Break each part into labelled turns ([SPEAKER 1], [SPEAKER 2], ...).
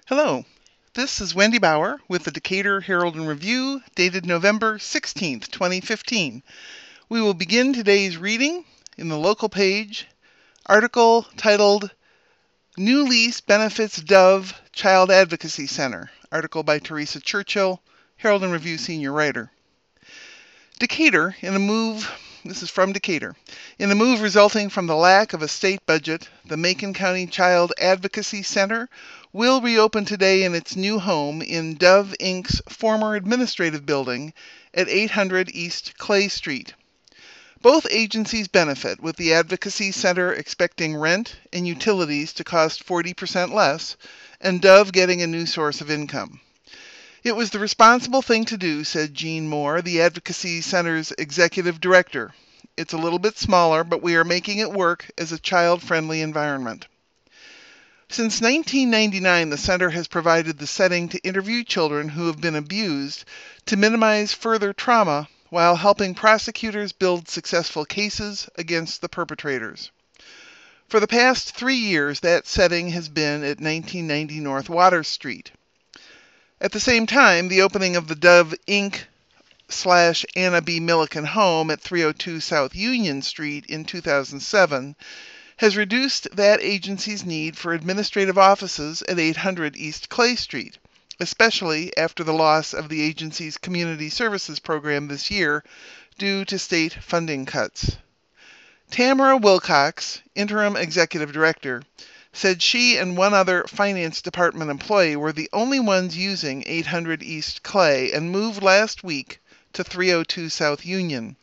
[SPEAKER 1] Hello, this is Wendy Bauer with the Decatur Herald and Review, dated November 16th, 2015. We will begin today's reading in the local page, article titled New Lease Benefits Dove Child Advocacy Center, article by Teresa Churchill, Herald and Review senior writer. Decatur, this is from Decatur. In a move resulting from the lack of a state budget, the Macon County Child Advocacy Center will reopen today in its new home in Dove Inc.'s former administrative building at 800 East Clay Street. Both agencies benefit, with the Advocacy Center expecting rent and utilities to cost 40% less, and Dove getting a new source of income. It was the responsible thing to do, said Jean Moore, the Advocacy Center's executive director. It's a little bit smaller, but we are making it work as a child-friendly environment. Since 1999, the center has provided the setting to interview children who have been abused to minimize further trauma while helping prosecutors build successful cases against the perpetrators. For the past 3 years, that setting has been at 1990 North Water Street. At the same time, the opening of the Dove Inc. / Anna B. Milliken home at 302 South Union Street in 2007 has reduced that agency's need for administrative offices at 800 East Clay Street, especially after the loss of the agency's community services program this year due to state funding cuts. Tamara Wilcox, interim executive director, said she and one other finance department employee were the only ones using 800 East Clay and moved last week to 302 South Union.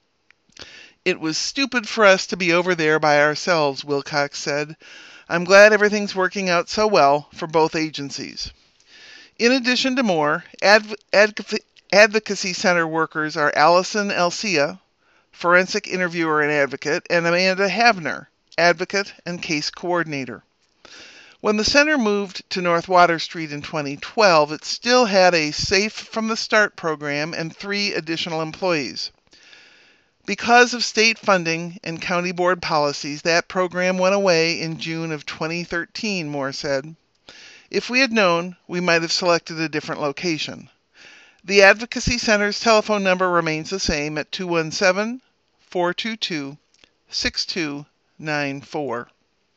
[SPEAKER 1] It was stupid for us to be over there by ourselves, Wilcox said. I'm glad everything's working out so well for both agencies. In addition to Moore, Advocacy Center workers are Allison Elsia, forensic interviewer and advocate, and Amanda Havner, advocate and case coordinator. When the center moved to North Water Street in 2012, it still had a Safe from the Start program and 3 additional employees. Because of state funding and county board policies, that program went away in June of 2013, Moore said. If we had known, we might have selected a different location. The Advocacy Center's telephone number remains the same at 217-422-6294.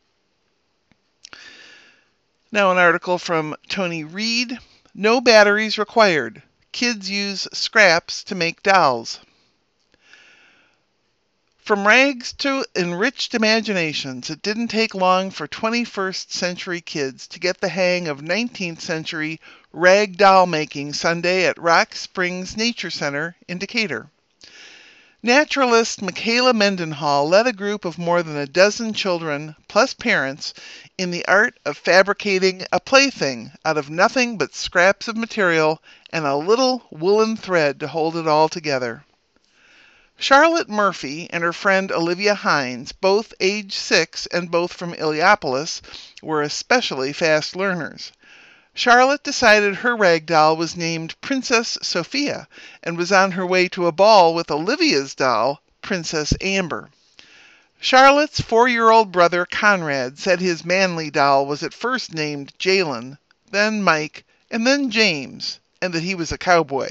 [SPEAKER 1] Now an article from Tony Reed. No batteries required. Kids use scraps to make dolls. From rags to enriched imaginations, it didn't take long for 21st century kids to get the hang of 19th century rag doll making Sunday at Rock Springs Nature Center in Decatur. Naturalist Michaela Mendenhall led a group of more than a dozen children, plus parents, in the art of fabricating a plaything out of nothing but scraps of material and a little woolen thread to hold it all together. Charlotte Murphy and her friend Olivia Hines, both age 6 and both from Illiopolis, were especially fast learners. Charlotte decided her rag doll was named Princess Sophia and was on her way to a ball with Olivia's doll, Princess Amber. Charlotte's 4-year-old brother Conrad said his manly doll was at first named Jalen, then Mike, and then James, and that he was a cowboy.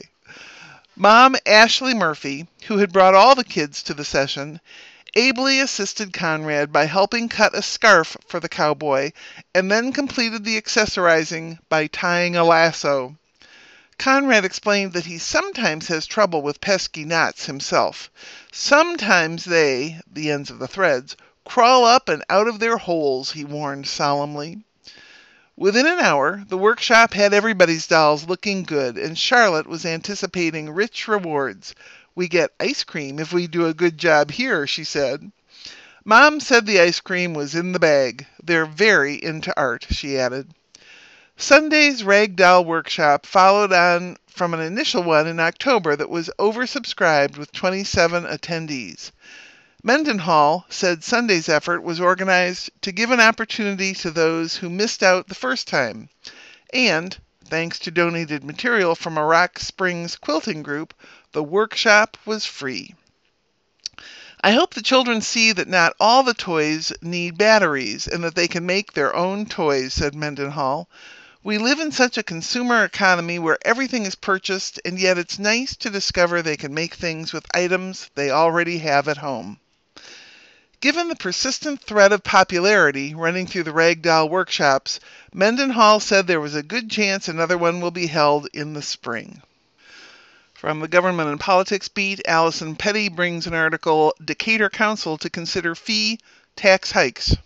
[SPEAKER 1] Mom Ashley Murphy, who had brought all the kids to the session, ably assisted Conrad by helping cut a scarf for the cowboy and then completed the accessorizing by tying a lasso. Conrad explained that he sometimes has trouble with pesky knots himself. Sometimes they, the ends of the threads, crawl up and out of their holes, he warned solemnly. Within an hour, the workshop had everybody's dolls looking good, and Charlotte was anticipating rich rewards. We get ice cream if we do a good job here, she said. Mom said the ice cream was in the bag. They're very into art, she added. Sunday's rag doll workshop followed on from an initial one in October that was oversubscribed with 27 attendees. Mendenhall said Sunday's effort was organized to give an opportunity to those who missed out the first time, and, thanks to donated material from a Rock Springs quilting group, the workshop was free. I hope the children see that not all the toys need batteries and that they can make their own toys, said Mendenhall. We live in such a consumer economy where everything is purchased, and yet it's nice to discover they can make things with items they already have at home. Given the persistent thread of popularity running through the Ragdoll workshops, Mendenhall said there was a good chance another one will be held in the spring. From the Government and Politics beat, Allison Petty brings an article, Decatur Council to consider fee tax hikes.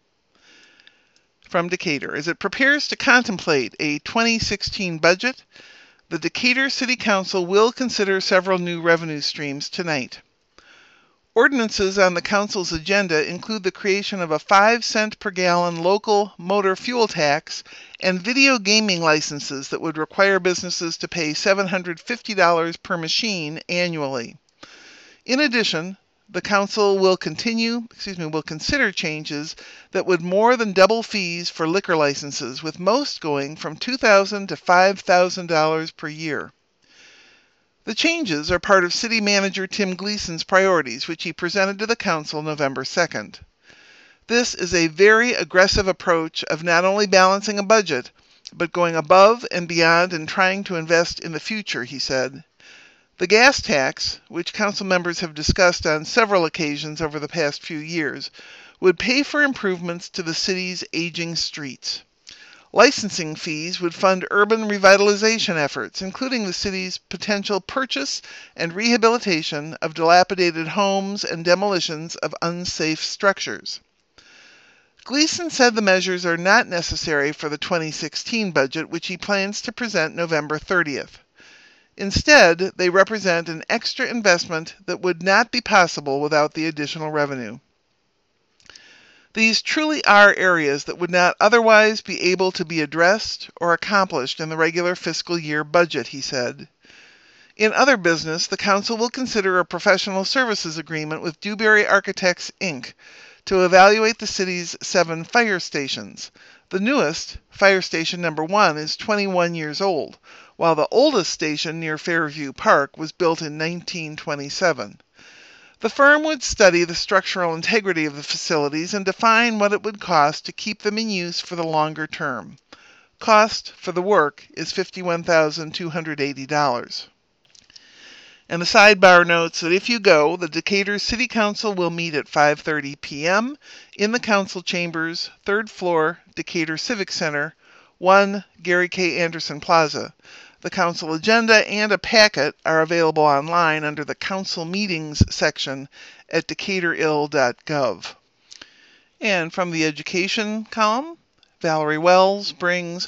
[SPEAKER 1] From Decatur, as it prepares to contemplate a 2016 budget, the Decatur City Council will consider several new revenue streams tonight. Ordinances on the Council's agenda include the creation of a 5-cent per gallon local motor fuel tax and video gaming licenses that would require businesses to pay $750 per machine annually. In addition, the Council will consider changes that would more than double fees for liquor licenses, with most going from $2,000 to $5,000 per year. The changes are part of City Manager Tim Gleason's priorities, which he presented to the Council November 2nd. This is a very aggressive approach of not only balancing a budget, but going above and beyond and trying to invest in the future, he said. The gas tax, which council members have discussed on several occasions over the past few years, would pay for improvements to the city's aging streets. Licensing fees would fund urban revitalization efforts, including the city's potential purchase and rehabilitation of dilapidated homes and demolitions of unsafe structures. Gleason said the measures are not necessary for the 2016 budget, which he plans to present November 30th. Instead, they represent an extra investment that would not be possible without the additional revenue. These truly are areas that would not otherwise be able to be addressed or accomplished in the regular fiscal year budget, he said. In other business, the Council will consider a professional services agreement with Dewberry Architects, Inc. to evaluate the city's 7 fire stations. The newest, Fire Station Number 1, is 21 years old, while the oldest station near Fairview Park was built in 1927. The firm would study the structural integrity of the facilities and define what it would cost to keep them in use for the longer term. Cost for the work is $51,280. And the sidebar notes that if you go, the Decatur City Council will meet at 5:30 p.m. in the Council Chambers, 3rd floor, Decatur Civic Center, 1 Gary K. Anderson Plaza. The Council agenda and a packet are available online under the Council Meetings section at decaturil.gov. And from the Education column, Valerie Wells brings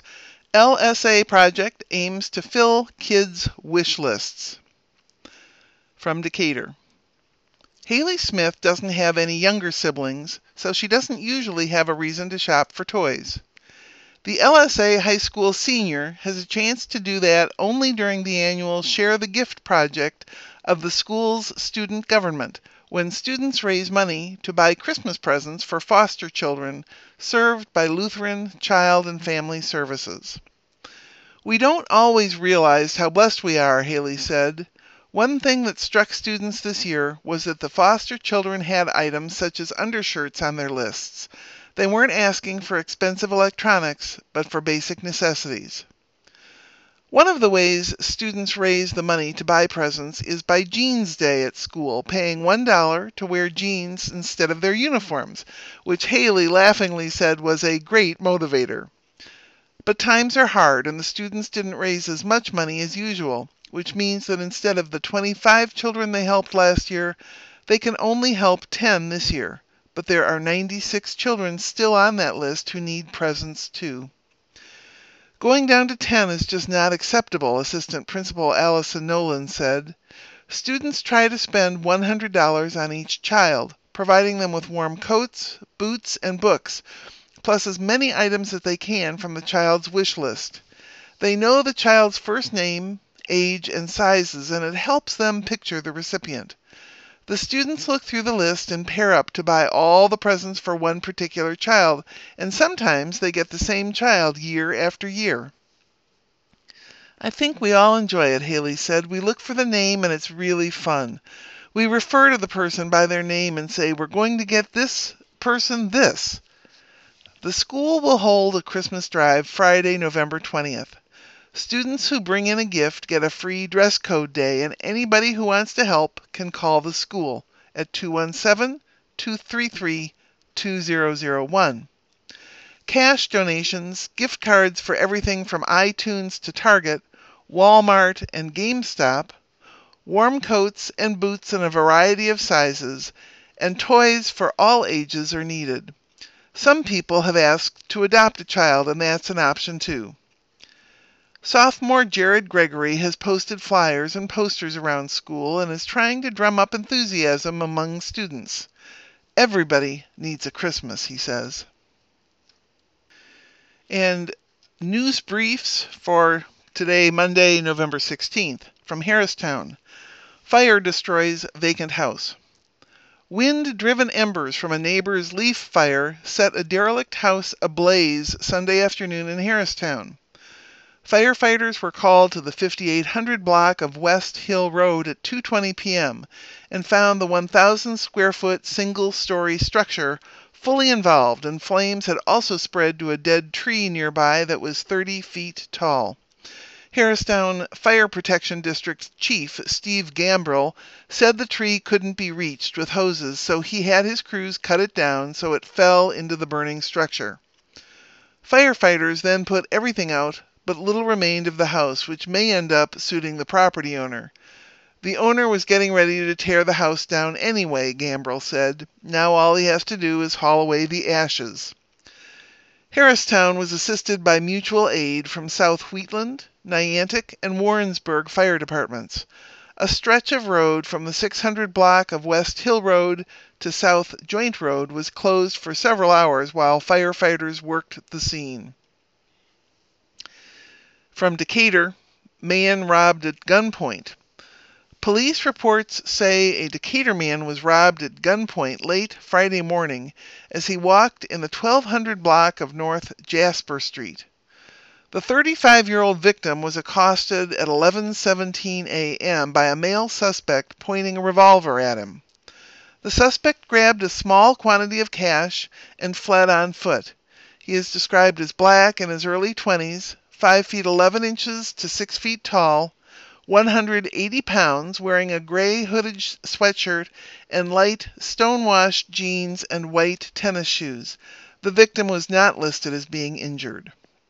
[SPEAKER 1] LSA Project aims to fill kids' wish lists. From Decatur. Haley Smith doesn't have any younger siblings, so she doesn't usually have a reason to shop for toys. The LSA High School senior has a chance to do that only during the annual Share the Gift project of the school's student government, when students raise money to buy Christmas presents for foster children served by Lutheran Child and Family Services. We don't always realize how blessed we are, Haley said. One thing that struck students this year was that the foster children had items such as undershirts on their lists. They weren't asking for expensive electronics, but for basic necessities. One of the ways students raise the money to buy presents is by Jeans Day at school, paying $1 to wear jeans instead of their uniforms, which Haley laughingly said was a great motivator. But times are hard, and the students didn't raise as much money as usual, which means that instead of the 25 children they helped last year, they can only help 10 this year. But there are 96 children still on that list who need presents too. Going down to 10 is just not acceptable, Assistant Principal Allison Nolan said. Students try to spend $100 on each child, providing them with warm coats, boots, and books, plus as many items as they can from the child's wish list. They know the child's first name, age, and sizes, and it helps them picture the recipient. The students look through the list and pair up to buy all the presents for one particular child, and sometimes they get the same child year after year. I think we all enjoy it, Haley said. We look for the name and it's really fun. We refer to the person by their name and say, we're going to get this person this. The school will hold a Christmas drive Friday, November 20th. Students who bring in a gift get a free dress code day, and anybody who wants to help can call the school at 217-233-2001. Cash donations, gift cards for everything from iTunes to Target, Walmart, and GameStop, warm coats and boots in a variety of sizes, and toys for all ages are needed. Some people have asked to adopt a child, and that's an option too. Sophomore Jared Gregory has posted flyers and posters around school and is trying to drum up enthusiasm among students. Everybody needs a Christmas, he says. And news briefs for today, Monday, November 16th, from Harristown. Fire destroys vacant house. Wind-driven embers from a neighbor's leaf fire set a derelict house ablaze Sunday afternoon in Harristown. Firefighters were called to the 5800 block of West Hill Road at 2:20 p.m. and found the 1,000-square-foot single-story structure fully involved, and flames had also spread to a dead tree nearby that was 30 feet tall. Harristown Fire Protection District Chief Steve Gambrill said the tree couldn't be reached with hoses, so he had his crews cut it down so it fell into the burning structure. Firefighters then put everything out, but little remained of the house, which may end up suiting the property owner. The owner was getting ready to tear the house down anyway, Gambrill said. Now all he has to do is haul away the ashes. Harristown was assisted by mutual aid from South Wheatland, Niantic, and Warrensburg fire departments. A stretch of road from the 600 block of West Hill Road to South Joint Road was closed for several hours while firefighters worked the scene. From Decatur, man robbed at gunpoint. Police reports say a Decatur man was robbed at gunpoint late Friday morning as he walked in the 1200 block of North Jasper Street. The 35-year-old victim was accosted at 11:17 a.m. by a male suspect pointing a revolver at him. The suspect grabbed a small quantity of cash and fled on foot. He is described as black, in his early 20s, 5 feet 11 inches to 6 feet tall, 180 pounds, wearing a gray hooded sweatshirt and light stonewashed jeans and white tennis shoes. The victim was not listed as being injured.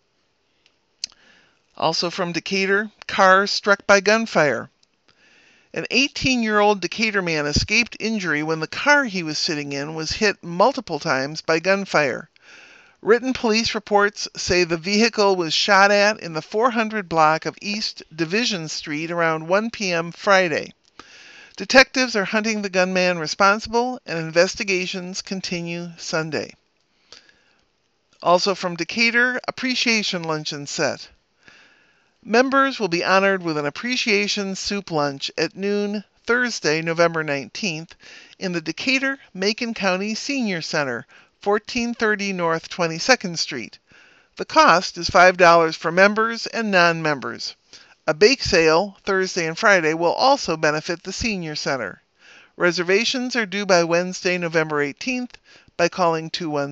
[SPEAKER 1] Also from Decatur, car struck by gunfire. An 18-year-old Decatur man escaped injury when the car he was sitting in was hit multiple times by gunfire. Written police reports say the vehicle was shot at in the 400 block of East Division Street around 1 p.m. Friday. Detectives are hunting the gunman responsible, and investigations continue Sunday. Also from Decatur, appreciation luncheon set. Members will be honored with an appreciation soup lunch at noon Thursday, November 19th, in the Decatur-Macon County Senior Center, 1430 North 22nd Street. The cost is $5 for members and non-members. A bake sale, Thursday and Friday, will also benefit the Senior Center. Reservations are due by Wednesday, November 18th by calling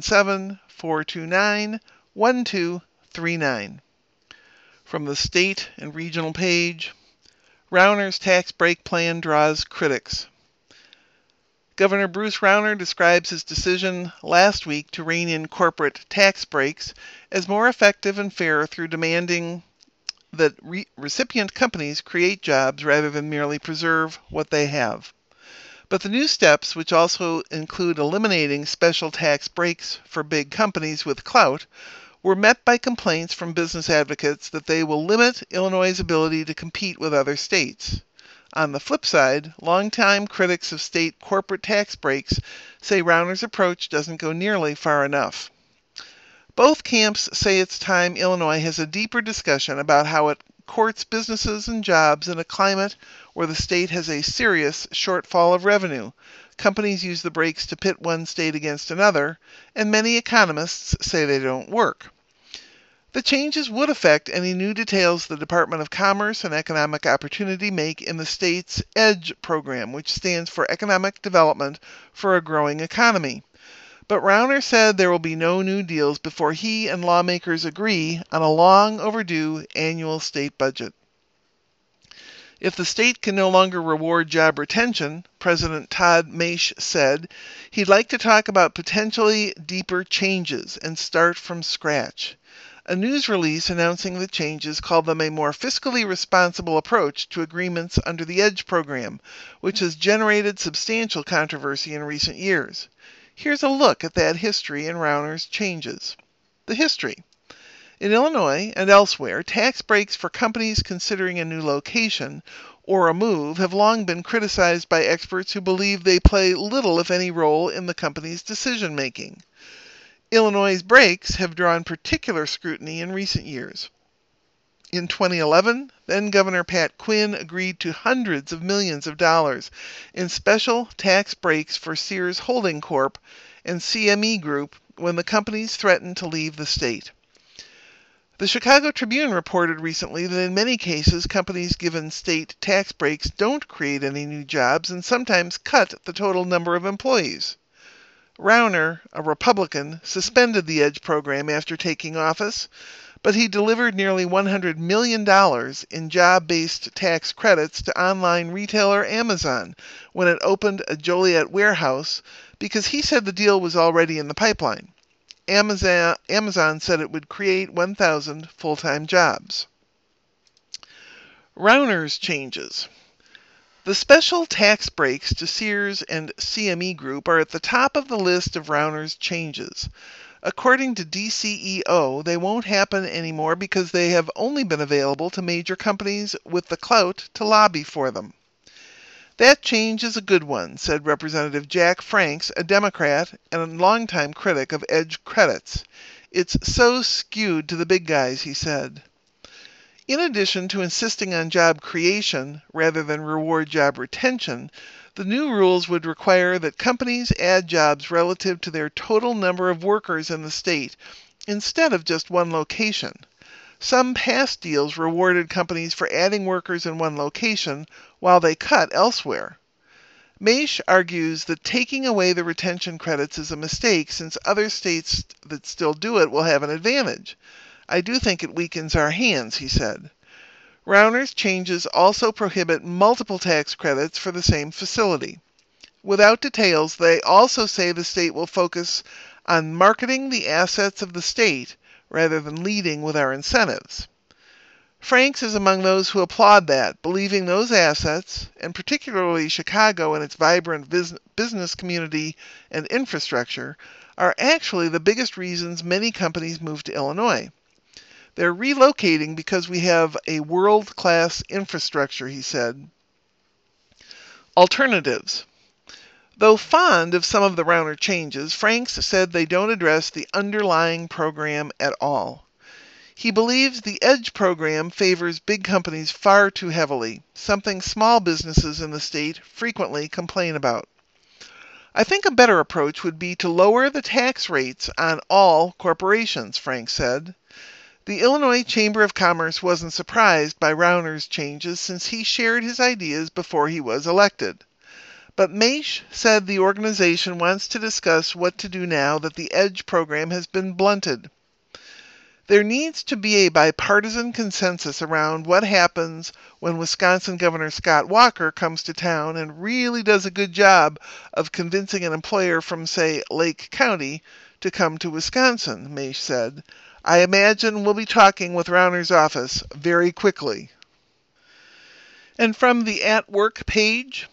[SPEAKER 1] 217-429-1239. From the state and regional page, Rauner's tax break plan draws critics. Governor Bruce Rauner describes his decision last week to rein in corporate tax breaks as more effective and fair through demanding that recipient companies create jobs rather than merely preserve what they have. But the new steps, which also include eliminating special tax breaks for big companies with clout, were met by complaints from business advocates that they will limit Illinois' ability to compete with other states. On the flip side, longtime critics of state corporate tax breaks say Rauner's approach doesn't go nearly far enough. Both camps say it's time Illinois has a deeper discussion about how it courts businesses and jobs in a climate where the state has a serious shortfall of revenue. Companies use the breaks to pit one state against another, and many economists say they don't work. The changes would affect any new details the Department of Commerce and Economic Opportunity make in the state's EDGE program, which stands for Economic Development for a Growing Economy. But Rauner said there will be no new deals before he and lawmakers agree on a long overdue annual state budget. If the state can no longer reward job retention, President Todd Maisch said he'd like to talk about potentially deeper changes and start from scratch. A news release announcing the changes called them a more fiscally responsible approach to agreements under the EDGE program, which has generated substantial controversy in recent years. Here's a look at that history and Rauner's changes. The history. In Illinois and elsewhere, tax breaks for companies considering a new location or a move have long been criticized by experts who believe they play little, if any, role in the company's decision-making. Illinois' breaks have drawn particular scrutiny in recent years. In 2011, then-Governor Pat Quinn agreed to hundreds of millions of dollars in special tax breaks for Sears Holding Corp. And CME Group when the companies threatened to leave the state. The Chicago Tribune reported recently that in many cases, companies given state tax breaks don't create any new jobs and sometimes cut the total number of employees. Rauner, a Republican, suspended the EDGE program after taking office, but he delivered nearly $100 million in job-based tax credits to online retailer Amazon when it opened a Joliet warehouse because he said the deal was already in the pipeline. Amazon said it would create 1,000 full-time jobs. Rauner's changes. The special tax breaks to Sears and CME Group are at the top of the list of Rauner's changes. According to DCEO, they won't happen anymore because they have only been available to major companies with the clout to lobby for them. That change is a good one, said Representative Jack Franks, a Democrat and a longtime critic of EDGE credits. It's so skewed to the big guys, he said. In addition to insisting on job creation rather than reward job retention, the new rules would require that companies add jobs relative to their total number of workers in the state instead of just one location. Some past deals rewarded companies for adding workers in one location while they cut elsewhere. Maisch argues that taking away the retention credits is a mistake since other states that still do it will have an advantage. I do think it weakens our hands, he said. Rauner's changes also prohibit multiple tax credits for the same facility. Without details, they also say the state will focus on marketing the assets of the state rather than leading with our incentives. Franks is among those who applaud that, believing those assets, and particularly Chicago and its vibrant business community and infrastructure, are actually the biggest reasons many companies move to Illinois. They're relocating because we have a world-class infrastructure, he said. Alternatives. Though fond of some of the Rauner changes, Franks said they don't address the underlying program at all. He believes the EDGE program favors big companies far too heavily, something small businesses in the state frequently complain about. I think a better approach would be to lower the tax rates on all corporations, Franks said. The Illinois Chamber of Commerce wasn't surprised by Rauner's changes since he shared his ideas before he was elected. But Maisch said the organization wants to discuss what to do now that the EDGE program has been blunted. There needs to be a bipartisan consensus around what happens when Wisconsin Governor Scott Walker comes to town and really does a good job of convincing an employer from, say, Lake County to come to Wisconsin, Maisch said. I imagine we'll be talking with Rauner's office very quickly. And from the At Work page,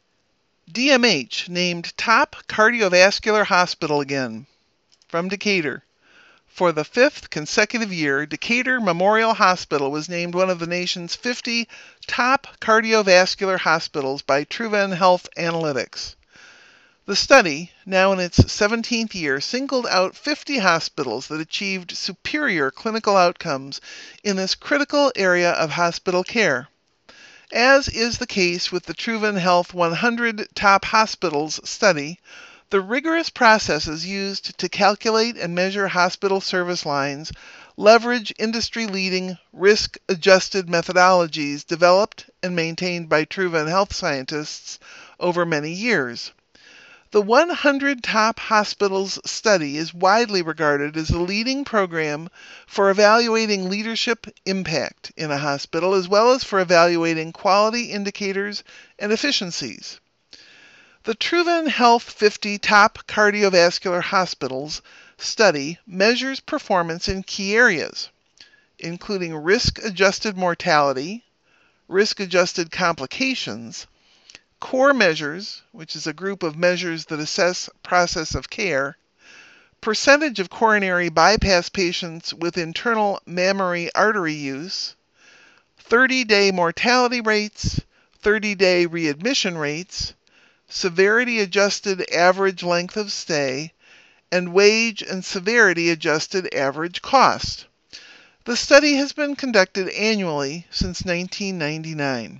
[SPEAKER 1] DMH named top cardiovascular hospital again. From Decatur. For the 5th consecutive year, Decatur Memorial Hospital was named one of the nation's 50 top cardiovascular hospitals by Truven Health Analytics. The study, now in its 17th year, singled out 50 hospitals that achieved superior clinical outcomes in this critical area of hospital care. As is the case with the Truven Health 100 Top Hospitals study, the rigorous processes used to calculate and measure hospital service lines leverage industry-leading, risk-adjusted methodologies developed and maintained by Truven Health scientists over many years. The 100 Top Hospitals study is widely regarded as the leading program for evaluating leadership impact in a hospital, as well as for evaluating quality indicators and efficiencies. The Truven Health 50 Top Cardiovascular Hospitals study measures performance in key areas, including risk-adjusted mortality, risk-adjusted complications, core measures, which is a group of measures that assess process of care, percentage of coronary bypass patients with internal mammary artery use, 30-day mortality rates, 30-day readmission rates, severity-adjusted average length of stay, and wage and severity-adjusted average cost. The study has been conducted annually since 1999.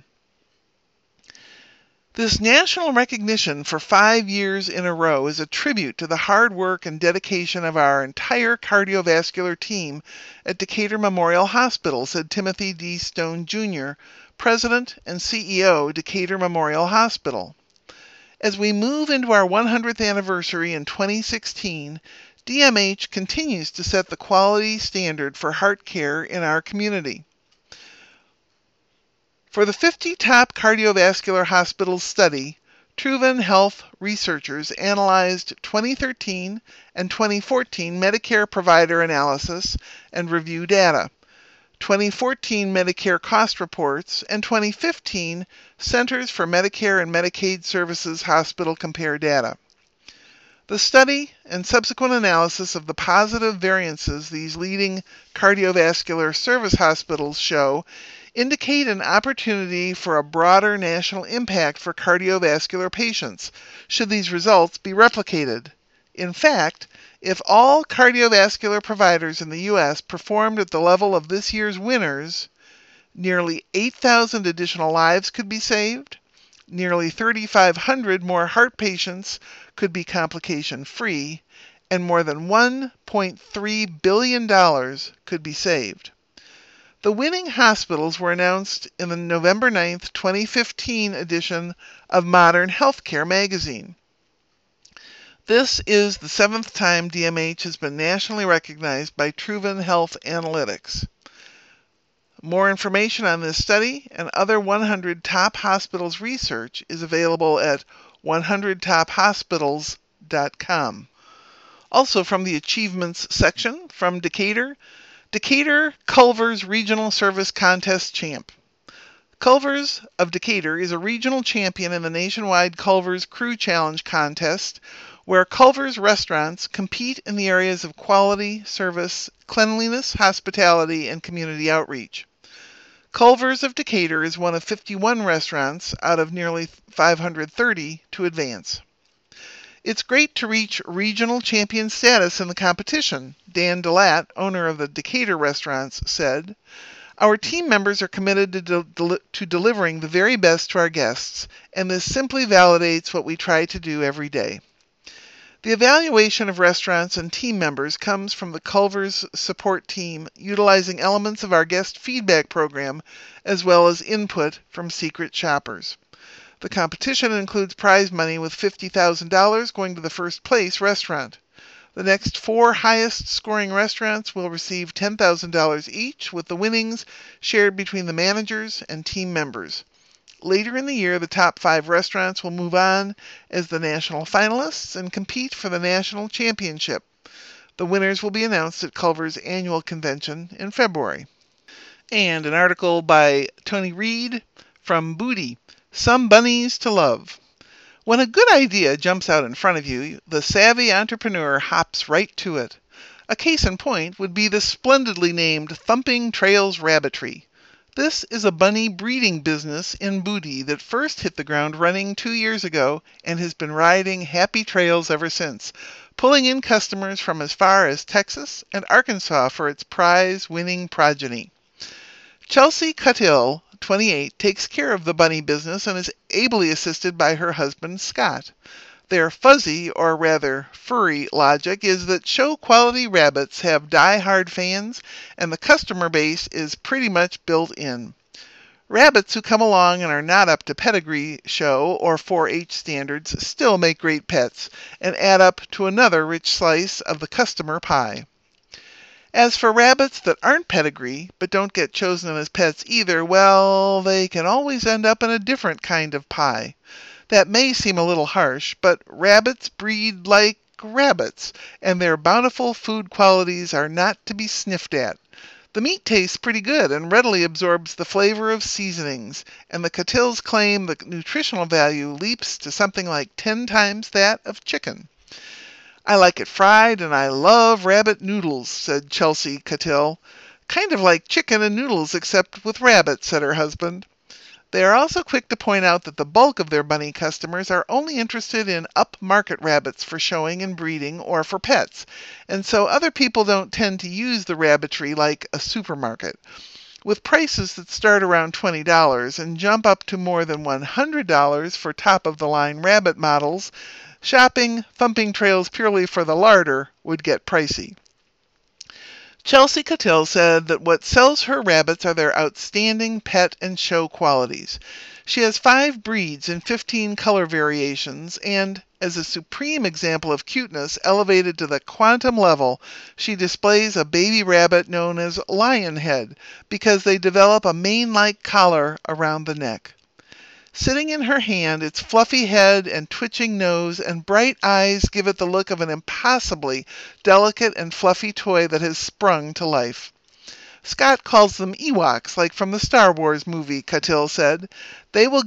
[SPEAKER 1] This national recognition for 5 years in a row is a tribute to the hard work and dedication of our entire cardiovascular team at Decatur Memorial Hospital, said Timothy D. Stone, Jr., President and CEO, Decatur Memorial Hospital. As we move into our 100th anniversary in 2016, DMH continues to set the quality standard for heart care in our community. For the 50 Top Cardiovascular Hospitals study, Truven Health researchers analyzed 2013 and 2014 Medicare provider analysis and review data, 2014 Medicare cost reports, and 2015 Centers for Medicare and Medicaid Services hospital compare data. The study and subsequent analysis of the positive variances these leading cardiovascular service hospitals show indicate an opportunity for a broader national impact for cardiovascular patients, should these results be replicated. In fact, if all cardiovascular providers in the U.S. performed at the level of this year's winners, nearly 8,000 additional lives could be saved, nearly 3,500 more heart patients could be complication-free, and more than $1.3 billion could be saved. The winning hospitals were announced in the November 9, 2015 edition of Modern Healthcare magazine. This is the 7th time DMH has been nationally recognized by Truven Health Analytics. More information on this study and other 100 Top Hospitals research is available at 100tophospitals.com. Also from the Achievements section, from Decatur Culver's Regional Service Contest Champ. Culver's of Decatur is a regional champion in the nationwide Culver's Crew Challenge contest, where Culver's restaurants compete in the areas of quality, service, cleanliness, hospitality, and community outreach. Culver's of Decatur is one of 51 restaurants out of nearly 530 to advance. It's great to reach regional champion status in the competition, Dan Delat, owner of the Decatur restaurants, said. Our team members are committed to delivering the very best to our guests, and this simply validates what we try to do every day. The evaluation of restaurants and team members comes from the Culver's support team, utilizing elements of our guest feedback program, as well as input from secret shoppers. The competition includes prize money with $50,000 going to the first place restaurant. The next 4 highest scoring restaurants will receive $10,000 each, with the winnings shared between the managers and team members. Later in the year, the top 5 restaurants will move on as the national finalists and compete for the national championship. The winners will be announced at Culver's annual convention in February. And an article by Tony Reed from Booty, Some Bunnies to Love. When a good idea jumps out in front of you, the savvy entrepreneur hops right to it. A case in point would be the splendidly named Thumping Trails Rabbitry. This is a bunny breeding business in Booty that first hit the ground running 2 years ago and has been riding happy trails ever since, pulling in customers from as far as Texas and Arkansas for its prize-winning progeny. Chelsea Cuttill, 28, takes care of the bunny business and is ably assisted by her husband, Scott. Their fuzzy, or rather furry, logic is that show-quality rabbits have die-hard fans, and the customer base is pretty much built in. Rabbits who come along and are not up to pedigree show or 4-H standards still make great pets and add up to another rich slice of the customer pie. As for rabbits that aren't pedigree but don't get chosen as pets either, well, they can always end up in a different kind of pie. That may seem a little harsh, but rabbits breed like rabbits, and their bountiful food qualities are not to be sniffed at. The meat tastes pretty good and readily absorbs the flavor of seasonings, and the Catills claim the nutritional value leaps to something like 10 times that of chicken. I like it fried, and I love rabbit noodles, said Chelsea Catill. Kind of like chicken and noodles, except with rabbit, said her husband. They are also quick to point out that the bulk of their bunny customers are only interested in upmarket rabbits for showing and breeding or for pets, and so other people don't tend to use the rabbitry like a supermarket. With prices that start around $20 and jump up to more than $100 for top-of-the-line rabbit models, shopping thumping trails purely for the larder would get pricey. Chelsea Catill said that what sells her rabbits are their outstanding pet and show qualities. She has 5 breeds in 15 color variations, and as a supreme example of cuteness elevated to the quantum level, she displays a baby rabbit known as Lionhead because they develop a mane-like collar around the neck. Sitting in her hand, its fluffy head and twitching nose and bright eyes give it the look of an impossibly delicate and fluffy toy that has sprung to life. Scott calls them Ewoks, like from the Star Wars movie, Catill said. They will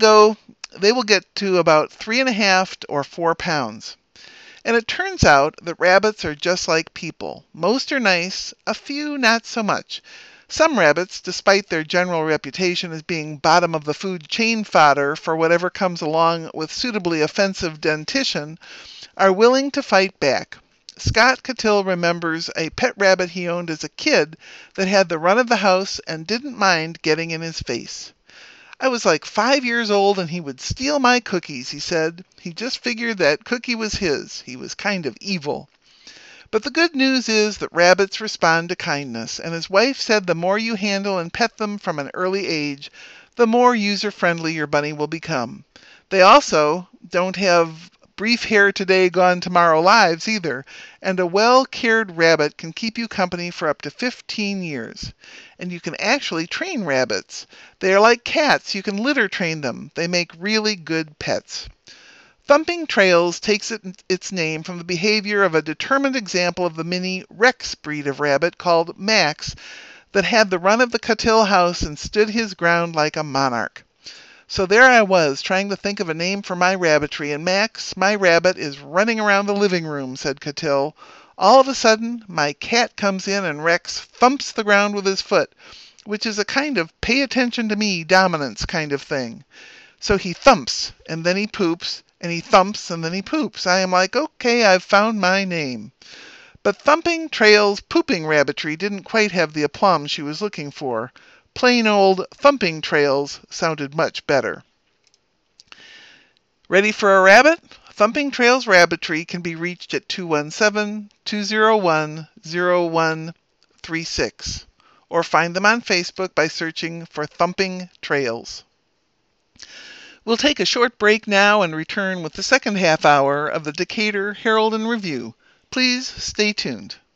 [SPEAKER 1] get to about 3.5 or 4 pounds. And it turns out that rabbits are just like people. Most are nice, a few not so much. Some rabbits, despite their general reputation as being bottom-of-the-food chain fodder for whatever comes along with suitably offensive dentition, are willing to fight back. Scott Catill remembers a pet rabbit he owned as a kid that had the run of the house and didn't mind getting in his face. I was like 5 years old and he would steal my cookies, he said. He just figured that cookie was his. He was kind of evil. But the good news is that rabbits respond to kindness, and his wife said the more you handle and pet them from an early age, the more user-friendly your bunny will become. They also don't have brief hair today, gone tomorrow lives either, and a well-cared rabbit can keep you company for up to 15 years. And you can actually train rabbits. They are like cats. You can litter train them. They make really good pets. Thumping Trails takes its name from the behavior of a determined example of the mini Rex breed of rabbit called Max that had the run of the Catill house and stood his ground like a monarch. So there I was, trying to think of a name for my rabbitry, and Max, my rabbit, is running around the living room, said Catill. All of a sudden, my cat comes in and Rex thumps the ground with his foot, which is a kind of pay-attention-to-me dominance kind of thing. So he thumps, and then he poops, and he thumps, and then he poops. I am like, okay, I've found my name. But Thumping Trails' pooping rabbitry didn't quite have the aplomb she was looking for. Plain old Thumping Trails sounded much better. Ready for a rabbit? Thumping Trails Rabbitry can be reached at 217-201-0136, or find them on Facebook by searching for Thumping Trails. We'll take a short break now and return with the second half hour of the Decatur Herald and Review. Please stay tuned.